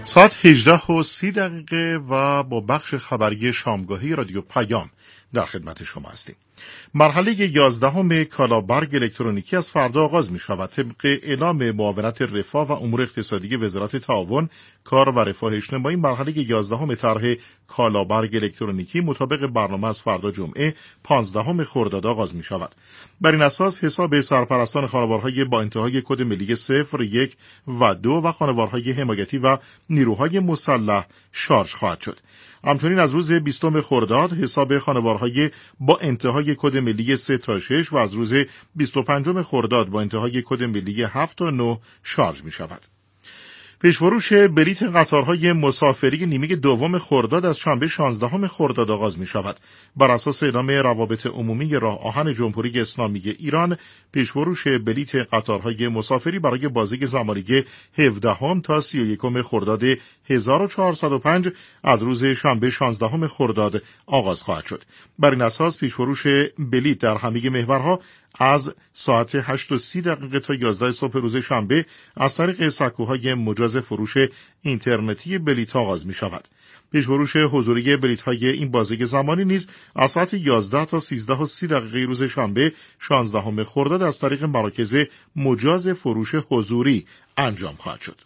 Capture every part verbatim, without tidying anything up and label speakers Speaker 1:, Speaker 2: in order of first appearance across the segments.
Speaker 1: ساعت هجده و سی دقیقه و با بخش خبری شامگاهی رادیو پیام در خدمت شما هستیم. مرحله یازدهم کالابرگ الکترونیکی از فردا آغاز می شود. طبق اعلام معاونت رفاه و امور اقتصادی وزارت تعاون، کار و رفاه اجتماعی، مرحله یازدهم طرح کالابرگ الکترونیکی مطابق برنامه از فردا جمعه پانزدهم خرداد آغاز می شود. بر این اساس حساب سرپرستان خانوارهای با انتهای کد ملی صفر، یک و دو و خانوارهای حمایتی و نیروهای مسلح شارژ خواهد شد. همچنین از روز بیستم خرداد حساب خانوارهای با انتهای کد ملی سه تا شش و از روز بیست و پنجم خرداد با انتهای کد ملی هفت تا نه شارژ می شود. پیشفروش بلیت قطارهای مسافری نیمه دوم خرداد از شنبه شانزدهم خرداد آغاز می شود. بر اساس اعلام روابط عمومی راه آهن جمهوری اسلامی ایران، پیشفروش بلیت قطارهای مسافری برای بازه زمانی هفدهم تا سی و یکم خرداد هزار و چهارصد و پنج از روز شنبه شانزدهم خرداد آغاز خواهد شد. بر این اساس پیشفروش بلیت در همه محورها از ساعت هشت و سی دقیقه تا یازده صبح روز شنبه از طریق سکوهای مجاز فروش اینترنتی بلیط آغاز می شود. پیشفروش حضوری بلیط های این بازه زمانی نیز از ساعت یازده تا سیزده و سی دقیقه روز شنبه شانزدهم خرداد از طریق مراکز مجاز فروش حضوری انجام خواهد شد.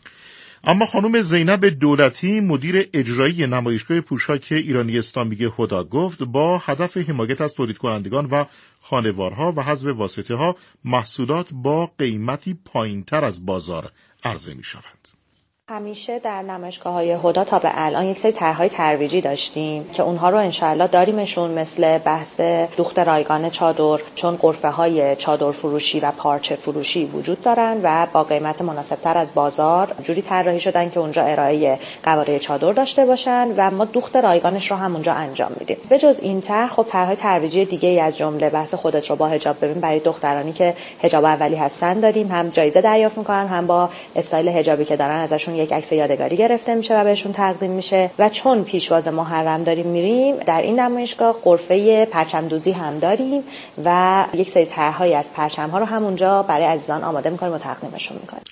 Speaker 1: اما خانم زینب دولتی، مدیر اجرایی نمایشگاه پوشاک ایرانی اسلامی هدی، گفت با هدف حمایت از تولید کنندگان و خانوارها و حذف واسطه ها، محصولات با قیمتی پایینتر از بازار عرضه می شوند.
Speaker 2: همیشه در نمایشگاه‌های هدی تا به الان یک سری طرح‌های ترویجی داشتیم که اونها رو انشالله داریمشون، مثل بحث دوخت رایگان چادر، چون غرفه‌های چادر فروشی و پارچه فروشی وجود دارن و با قیمت مناسبتر از بازار جوری طراحی شدن که اونجا ارائه قواره چادر داشته باشن و ما دوخت رایگانش رو هم اونجا انجام میدیم. به جز این طرح خب طرح‌های ترویجی دیگه‌ای از جمله بحث خودت رو با حجاب ببین برای دخترانی که حجاب اولی هستن داریم، هم جایزه دریافت می‌کنن، هم با استایل حجابی که دارن ازشون یک عکس یادگاری گرفته میشه و بهشون تقدیم میشه. و چون پیشواز محرم داریم میریم، در این نمایشگاه غرفه پرچم‌دوزی هم داریم و یک سری طرح‌های از پرچم‌ها رو هم اونجا برای عزیزان آماده می‌کنیم و تقدیمشون می‌کنیم.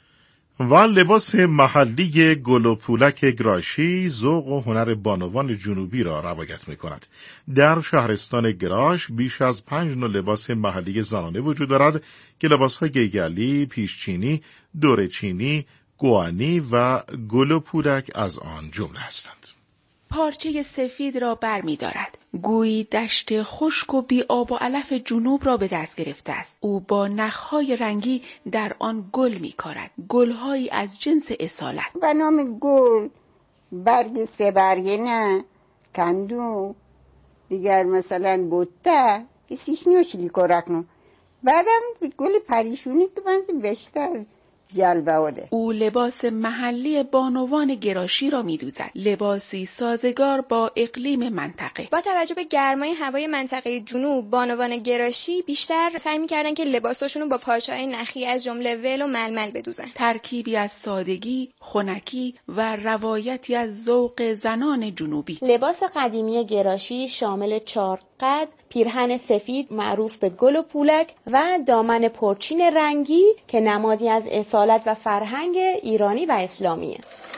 Speaker 1: و لباس محلی گل و پولک گراشی ذوق و هنر بانوان جنوبی را روایت می‌کند. در شهرستان گراش بیش از پنج نوع لباس محلی زنانه وجود دارد که لباس‌های گیگلی، پیشچینی، دورچینی، گوانی و گل و پولک از آن جمله هستند.
Speaker 3: پارچه سفید را بر می دارد. گویی دشت خشک و بی آب و علف جنوب را به دست گرفته است. او با نخهای رنگی در آن گل می کارد. گلهایی از جنس اصالت.
Speaker 4: به نام گل، برگ سه برگه نه، کندو، دیگر مثلا بوته، کسیش نیوشلی کرکنو. بعدم گل پریشونی که بنزی بشتر.
Speaker 3: او لباس محلی بانوان گراشی را می‌دوزد، لباسی سازگار با اقلیم منطقه.
Speaker 5: با توجه به گرمای هوای منطقه جنوب، بانوان گراشی بیشتر سعی می‌کردن که لباساشون رو با پارچه‌های نخی از جمله ول و ململ بدوزن.
Speaker 3: ترکیبی از سادگی، خنکی و روایتی از ذوق زنان جنوبی.
Speaker 6: لباس قدیمی گراشی شامل چار قد، پیرهن سفید معروف به گل و پولک و دامن پرچین رنگی که نمادی از اصالت و فرهنگ ایرانی و اسلامیه.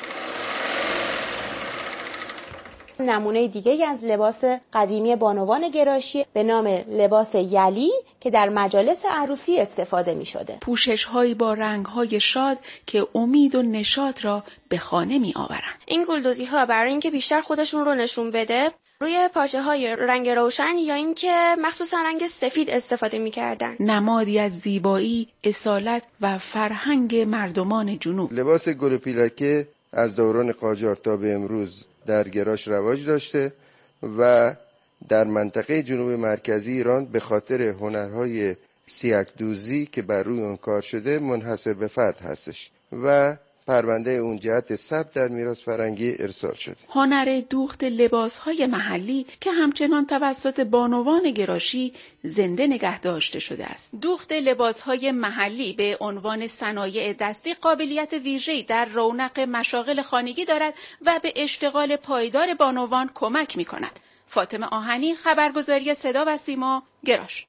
Speaker 6: نمونه دیگه از لباس قدیمی بانوان گراشی به نام لباس یلی که در مجالس عروسی استفاده می شده.
Speaker 3: پوشش هایی با رنگ های شاد که امید و نشاط را به خانه می آورند.
Speaker 5: این گلدوزی ها برای اینکه بیشتر خودشون رو نشون بده روی پارچه های رنگ روشن یا اینکه مخصوصا رنگ سفید استفاده می کردن.
Speaker 3: نمادی از زیبایی، اصالت و فرهنگ مردمان جنوب.
Speaker 7: لباس گل و پولک از دوران قاجار تا به امروز در گراش رواج داشته و در منطقه جنوب مرکزی ایران به خاطر هنرهای سیک دوزی که بر روی اون کار شده منحصر به فرد هستش و پرونده اون جهت ثبت در میراث فرهنگی ارسال شده.
Speaker 3: هنر دوخت لباسهای محلی که همچنان توسط بانوان گراشی زنده نگه داشته شده است. دوخت لباسهای محلی به عنوان صنایع دستی قابلیت ویژه‌ای در رونق مشاغل خانگی دارد و به اشتغال پایدار بانوان کمک می‌کند. فاطمه آهنی، خبرگزاری صدا و سیما، گراش.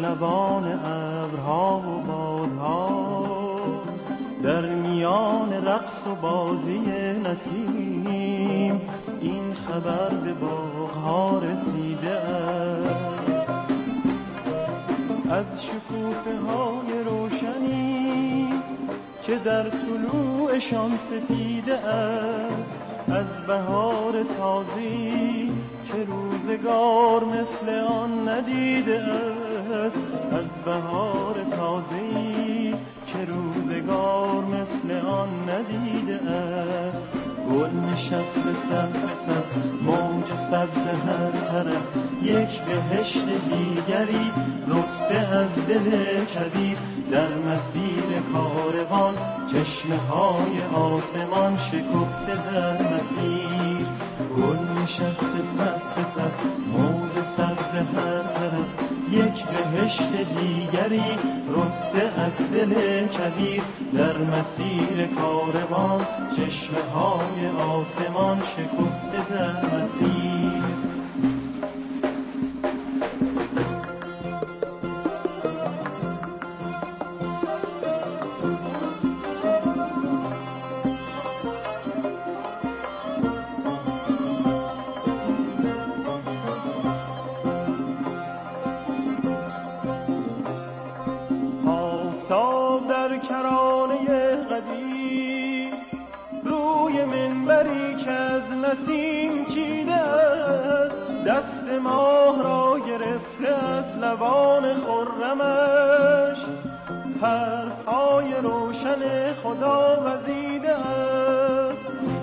Speaker 8: لبان ابرها و بادها، در میان رقص و بازی نسیم این خبر به باغ‌ها رسیده است. از شکوفه های روشنی که در طلوعشان سپیده است، از بهار تازی که روزگار مثل آن ندیده است، از بهار تازی که روزگار مثل آن ندیده است. گل نشسته سر به سر، موج سبز هر طرف، یک بهشت دیگری رسته از دل کبیر. در مسیر کاروان چشمه های آسمان شکفته در مسیر. گل نشسته سر به سر، موج سبز هر طرف، یک بهشت دیگری رسته از دل کبیر. در مسیر کاروان چشمه های آسمان شکفته در مسیر.
Speaker 9: نسیم چیده است، دست ماه را گرفته از لبان خرمش، حرفهای روشن خدا وزیده است.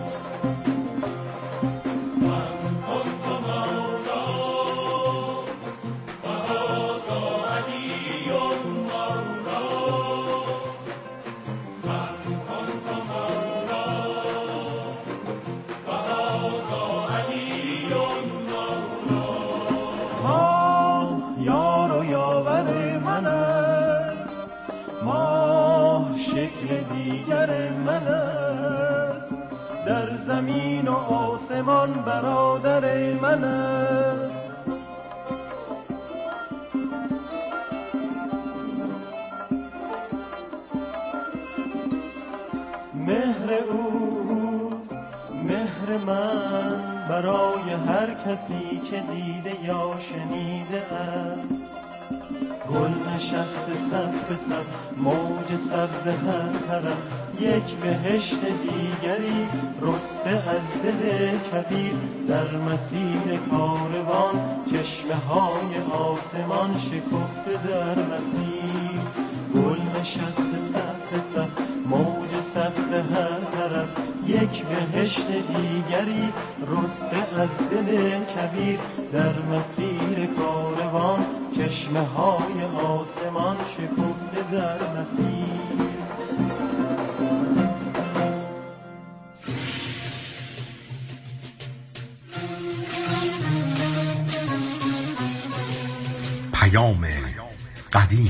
Speaker 9: دیگر من است، در زمین و آسمان برادر من است. مهر اوست مهر من برای هر کسی که دیده یا شنیده است. گل نشسته صف به صف، موج سبز هر طرف، یک بهشت دیگری رسته از دل کبیر. در مسیر کاروان چشمه های آسمان شکفته در مسیر. گل نشسته صف به صف، موج سبز هر طرف، یک بهشت دیگری رسته از دل کبیر. در مسیر کاروان چشمه های آسمان شکفته در مسیر.
Speaker 10: پیام قدیر.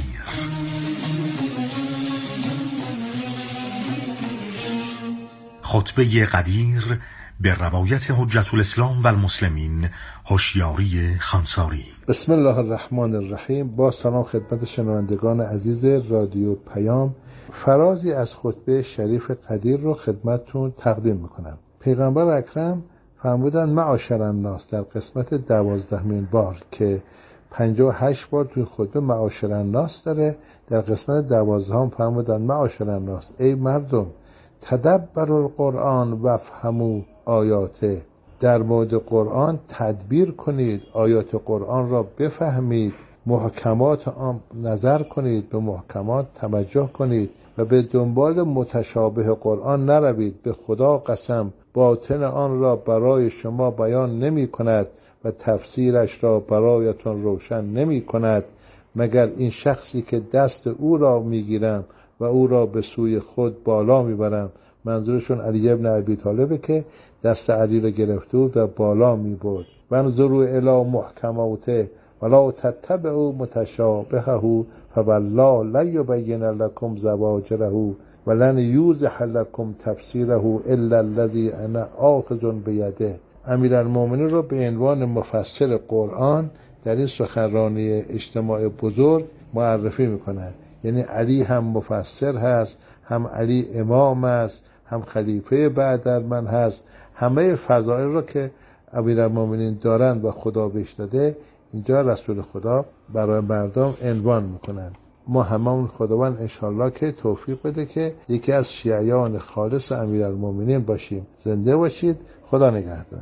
Speaker 10: خطبه قدیر به روایت حجت الاسلام و المسلمین هوشیاری خانساری.
Speaker 11: بسم الله الرحمن الرحیم. با سلام خدمت شنوندگان عزیز رادیو پیام، فرازی از خطبه شریف قدیر رو خدمتتون تقدیم میکنم. پیغمبر اکرم فرمودند معاشر الناس در قسمت دوازدهمین بار که پنجاه و هشت بار توی خطبه معاشر الناس داره. در قسمت دوازدهم فرمودند معاشر الناس، ای مردم، تدبروا القرآن وافهموا آیاته، در مورد قرآن تدبیر کنید، آیات قرآن را بفهمید، محکمات آن نظر کنید، به محکمات توجه کنید و به دنبال متشابه قرآن نروید. به خدا قسم باطن آن را برای شما بیان نمی کند و تفسیرش را برایتون روشن نمی کند مگر این شخصی که دست او را می گیرم و او را به سوی خود بالا می برم. منظورشون علی ابن ابی طالبه که دست علی را گرفته بود و بالا می برد. وانظروا الی محکماته ولا تتبعوا متشابهه فوالله لن یبین لكم زواجره ولن یوضح لكم تفسیره الا الذی انا آخذ بیده. امیرالمومنین را به عنوان مفسر قرآن در این سخنرانی اجتماع بزرگ معرفی میکنن. یعنی علی هم مفسر هست، هم علی امام است، هم خلیفه بعد در من هست. همه فضائل را که امیرالمومنین دارند و خدا بهش داده اینجا رسول خدا برای مردم عنوان میکنن. ما هممون خداوند انشالله که توفیق بده که یکی از شیعیان خالص امیرالمومنین باشیم. زنده باشید. خدا نگهدار.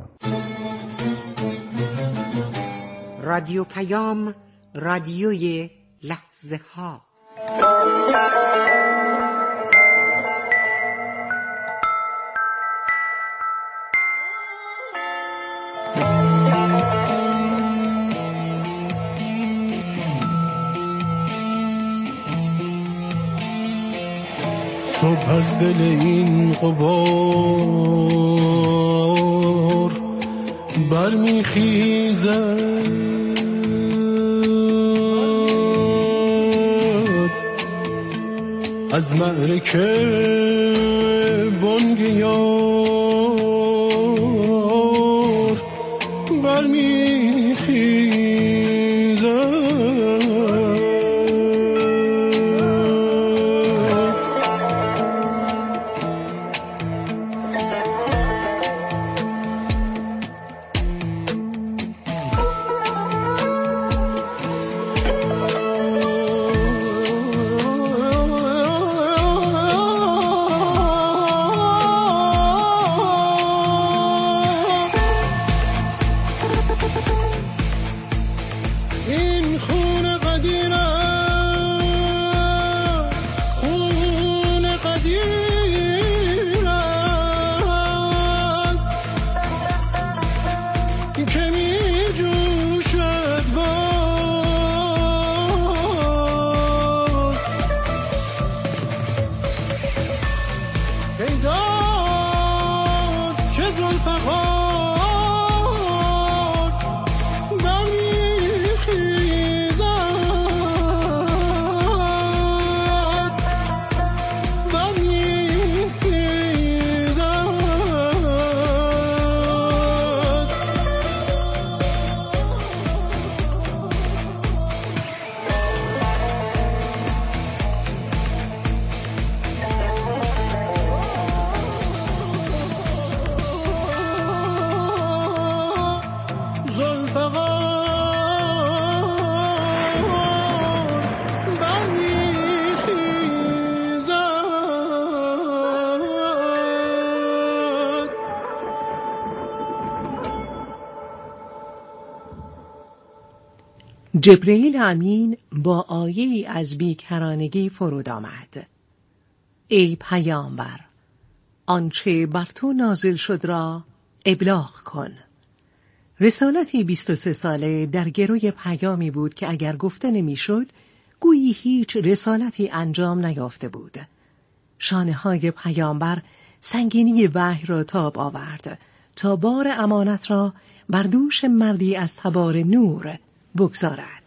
Speaker 12: رادیو پیام، رادیوی لحظه ها.
Speaker 13: صبح از دل این غبار برمیخیزد، از معرکه بانگ یار برمیخیزد.
Speaker 14: جبرئیل امین با آیه‌ای از بیکرانگی فرود آمد. ای پیامبر، آنچه بر تو نازل شد را ابلاغ کن. رسالتی بیست و سه ساله در گروی پیامی بود که اگر گفته نمی‌شد گویی هیچ رسالتی انجام نیافته بود. شانه‌های پیامبر سنگینی وحی را تاب آورد تا بار امانت را بر دوش مردی از تبار نور بگذارد.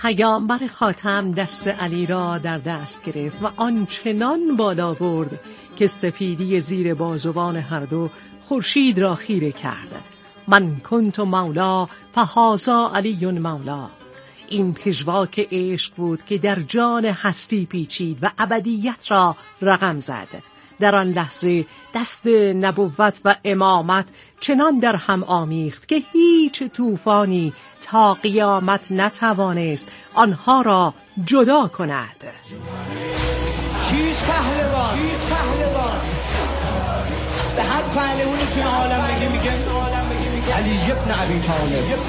Speaker 14: پیامبر خاتم دست علی را در دست گرفت و آنچنان بالا برد که سپیدی زیر بازوان هر دو خورشید را خیره کرد. من کنت مولا فهذا علی مولا. این پژواک عشق بود که در جان هستی پیچید و ابدیت را رقم زد. در آن لحظه دست نبوت و امامت چنان در هم آمیخت که هیچ طوفانی تا قیامت نتوانست آنها را جدا کند.
Speaker 15: کیست پهلوان؟ کیست پهلوان؟ به هر پهلوانی که عالم میگه میگه علی ابن ابی طالب.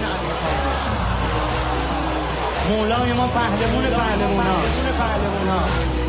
Speaker 15: مولای ما پهلوان پهلواناست. پهلواناست.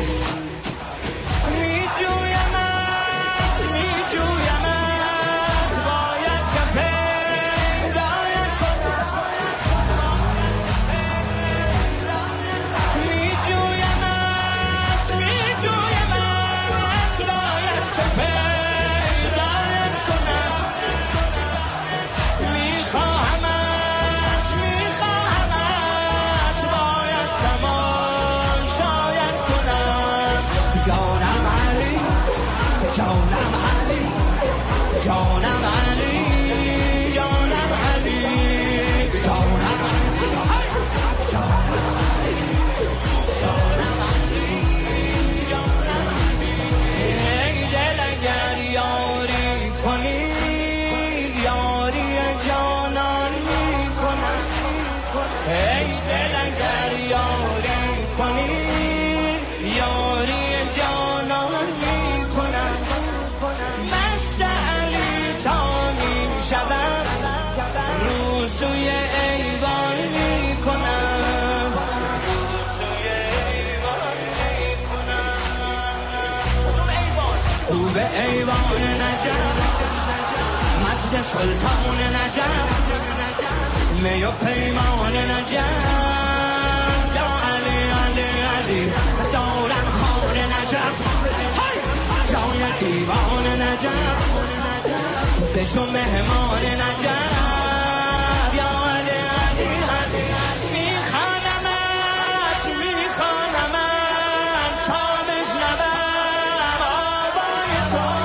Speaker 15: سلطان نجف می و پیمان نجف یا علی علی علی دوران خان نجف جای دیوان نجف بشو مهمان نجف یا علی علی علی میخوانمت میخوانمت تا بشنوم آوای تو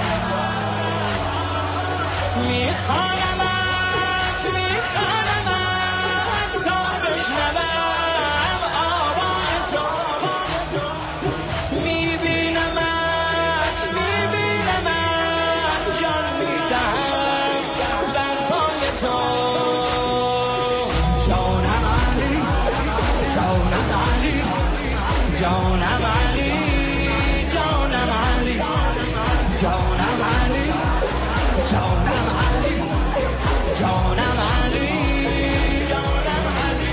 Speaker 15: میخوانمت میخوانمت تا بشنوم آوای تو میبینمت میبینمت جان میدهم بر پای تو جانم علی جانم علی جانم علی جانم علی جانم علی جانم علی جانم علی جانم علی.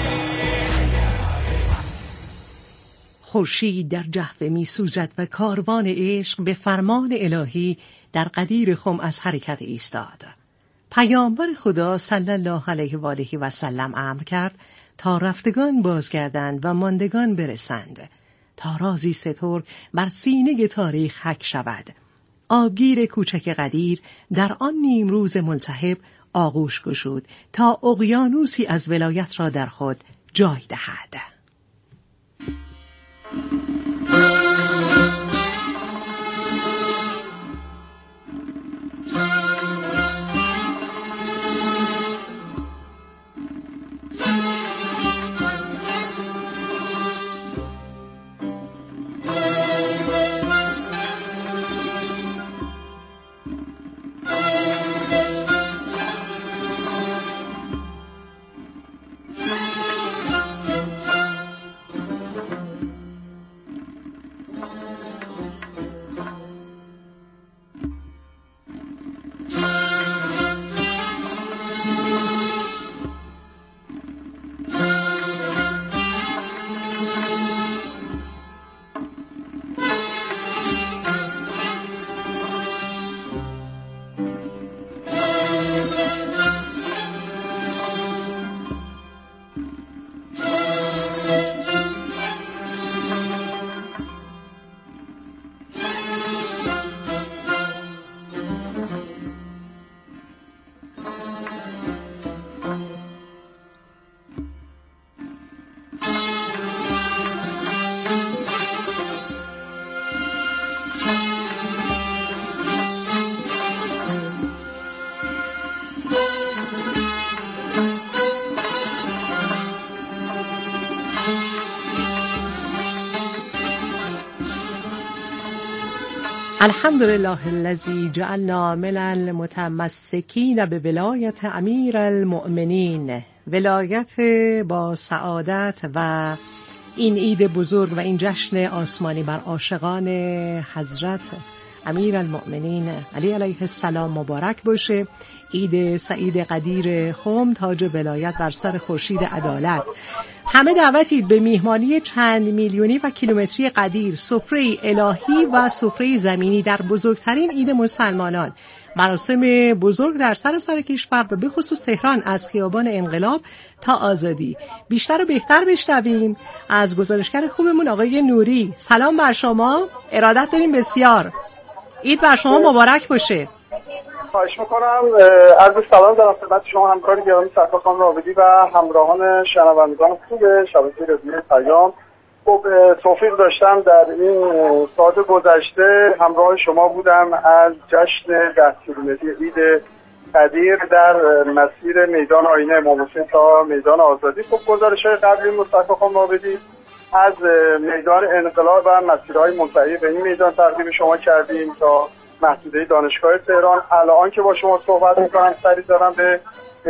Speaker 14: خورشید در جهوه می سوزد و کاروان عشق به فرمان الهی در قدیر خم از حرکت ایستاد. پیامبر خدا صلی الله علیه و آله و سلم امر کرد تا رفتگان بازگردند و ماندگان برسند، تا رازی ستر بر سینه تاریخ حک شود. آبگیر کوچک قدیر در آن نیم روز ملتهب آغوش گشود تا اقیانوسی از ولایت را در خود جای دهد. الحمدلله الذی جعلنا من المتمسکین به ولایت امیر المؤمنین، ولایت با سعادت و این عید بزرگ و این جشن آسمانی بر عاشقان حضرت امیر المؤمنین علی علیه السلام مبارک باشه. عید سعید قدیر خم، تاج ولایت بر سر خورشید عدالت. همه دعوتید به میهمانی چند میلیونی و کیلومتری قدیر، سفره الهی و سفره زمینی در بزرگترین عید مسلمانان. مراسم بزرگ در سراسر کشور و به خصوص تهران از خیابان انقلاب تا آزادی. بیشتر و بهتر بشنویم از گزارشگر خوبمون آقای نوری. سلام بر شما، ارادت داریم بسیار. عید بر شما مبارک باشه.
Speaker 16: خواهش میکنم. عرض سلام دارم خدمت شما همکار گرامی سرکار خانم راویدی و همراهان شنوندگان خوب شبکه رادیو پیام. خب توفیق داشتم در این ساعت گذشته همراه شما بودم از جشن ده کیلومتری عید قدیر در مسیر میدان آینه امام حسین تا میدان آزادی. خب گزارش‌های قبلی مصطفی خانم راویدی از میدان انقلاب و مسیرهای منتهی به این میدان تقدیم شما کردیم تا محدوده دانشگاه تهران. الان که با شما صحبت میکنم سری دارم به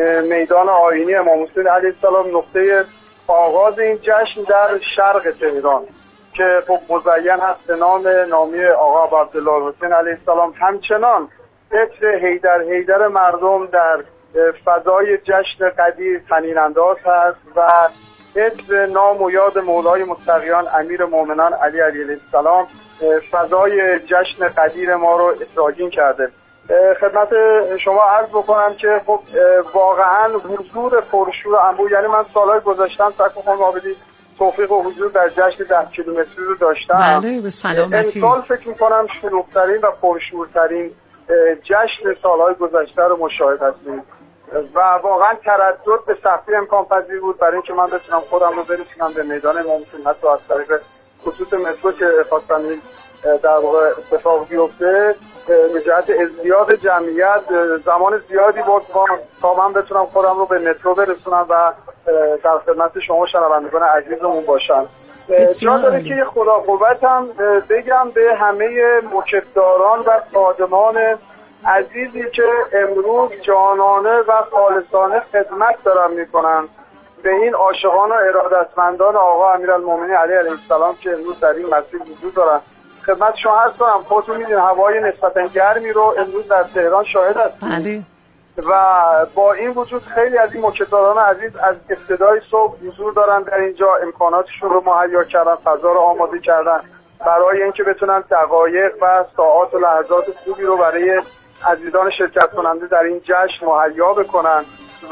Speaker 16: میدان آیینی امام حسین علیه السلام، نقطه آغاز این جشن در شرق تهران که خب مزین هست به نام نامی آقا عبدالله حسین علیه السلام. همچنان عطر حیدر حیدر مردم در فضای جشن قدیر طنین انداز هست و عطر نام و یاد مولای متقیان امیر مومنان علی علیه السلام فضای جشن قدیر ما رو اطراگین کرده. خدمت شما عرض بکنم که خب واقعا حضور پرشور و انبوه، یعنی من سالهای گذاشتم سرکار خانم عابدی توفیق و حضور در جشن ده کیلومتری رو داشتم.
Speaker 14: بله به سلامتی.
Speaker 16: امسال فکر میکنم شلوغ‌ترین و پرشورترین جشن سالهای گذشته رو مشاهد هستیم و واقعا تردد به سختی امکان پذیر بود برای اینکه من بتونم خودم رو برسونم به میدان امام حسین، حتی از طریق خصوص مترو که خواستم در واقع اتفاق بیفته به جهت ازدیاد جمعیت زمان زیادی بود تا من بتونم خودم رو به مترو برسونم و در خدمت شما شنوندگان عزیزمون باشم. جا داره که خدا قوتم بگم به همه موکبداران و خادمان عزیزی که امروز جانانه و خالصانه خدمت دارن میکنن به این عاشقان و ارادتمندان آقا امیرالمومنین علی علیه السلام که امروز در این مسیر وجود دارن. خدمت شما عرض کنم خودتون میدین هوای نسبتا گرمی رو امروز در تهران شاهد هستیم.
Speaker 14: بله.
Speaker 16: و با این وجود خیلی از این موکبداران عزیز از ابتدای صبح حضور دارن در اینجا، امکاناتشون رو مهیا کردن، فضا رو آماده کردن برای اینکه بتونن دقایق و ساعات و لحظات خوبی رو برای عزیزان شرکت کننده در این جشن مهیا بکنن و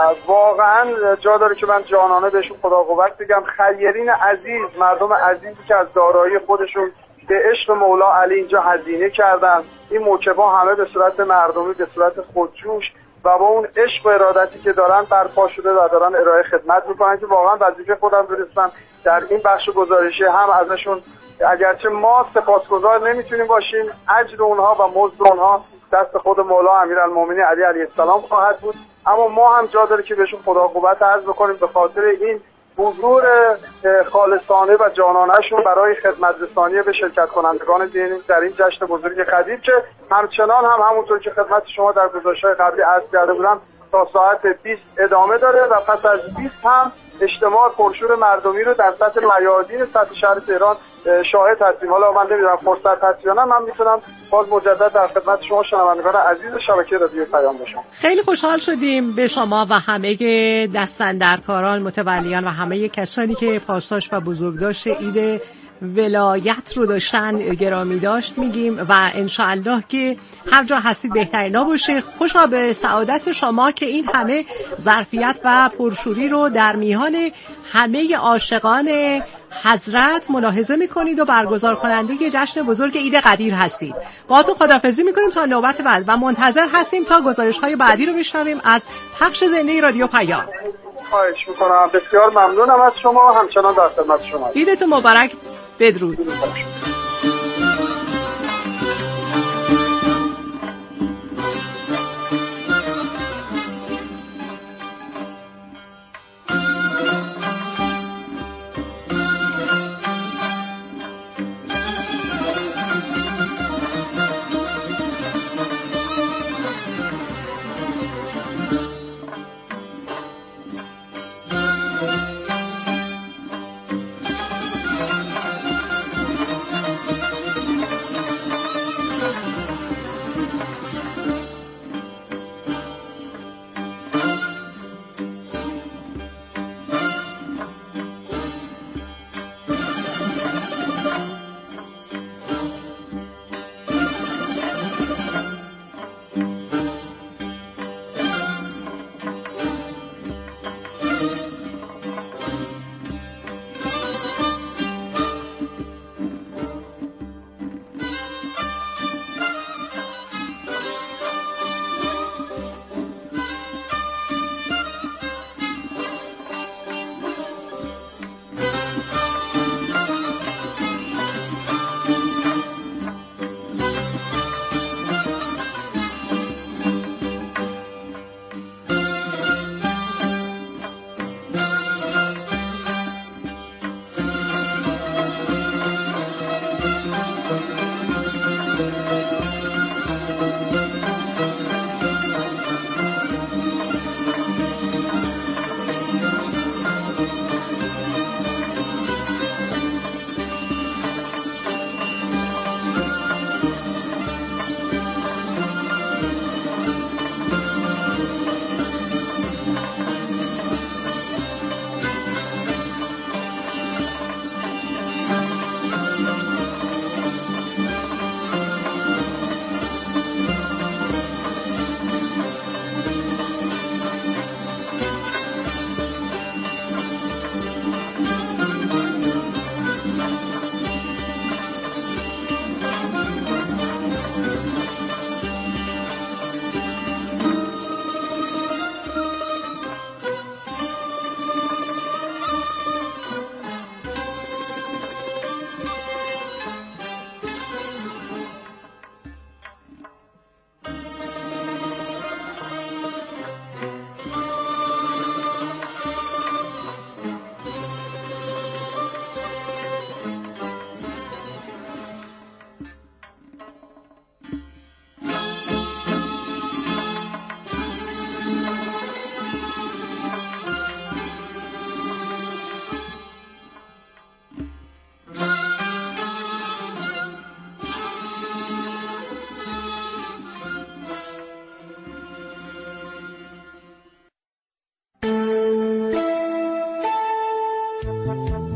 Speaker 16: واقعا جا داره که من جانانه بهشون خدا قوت بگم. خیرین عزیز، مردم عزیزی که از دارایی خودشون به عشق مولا علی اینجا هزینه کردن، این موکبا همه به صورت مردمی، به صورت خودجوش و با اون عشق و ارادتی که دارن برپا شده و دارن ارائه خدمت میکنن که واقعا وظیفه خودم دونستم در این بخش گزارشی هم ازشون، اگرچه ما سپاسگزار نمیتونیم باشیم، اجر اونها و مزد اونها دست خود مولا امیرالمومنین علی علیه السلام خواهد بود، اما ما هم جا داره که بهشون خدا قوت عرض بکنیم به خاطر این حضور خالصانه و جانانه‌شون برای خدمت رسانی به شرکت کنندگان دینی در این جشن بزرگ قدیر که همچنان هم همونطور که خدمت شما در گزارش‌های قبلی عرض کرده بودم تا ساعت بیست ادامه داره و پس از بیست هم اجتماع پرشور مردمی رو در سطح میادین سطح شهر تهران شاهد هستیم. حالا من نمیدونم فرصت هست یا نه، من میتونم باز مجدد در خدمت شما شنوندگان عزیز شبکه رادیو پیام باشم.
Speaker 14: خیلی خوشحال شدیم به شما و همه دستاندرکاران، متولیان و همه کسانی که پاسداشت و بزرگداشت عید ولایت رو داشتن گرامی داشت میگیم و انشاءالله که هر جا هستید بهترینا باشه. خوشا به سعادت شما که این همه ظرفیت و پرشوری رو در میان همه عاشقان حضرت ملاحظه میکنید و برگزار کننده جشن بزرگ عید قدیر هستید. با تو خداحافظی میکنیم تا نوبت بعد و منتظر هستیم تا گزارش های بعدی رو بشنویم از پخش زنده رادیو پیام.
Speaker 16: خواهش میکنم، بسیار ممنونم از شما، همچنان در خدمت شما.
Speaker 14: عیدتون مبارک. بدرود.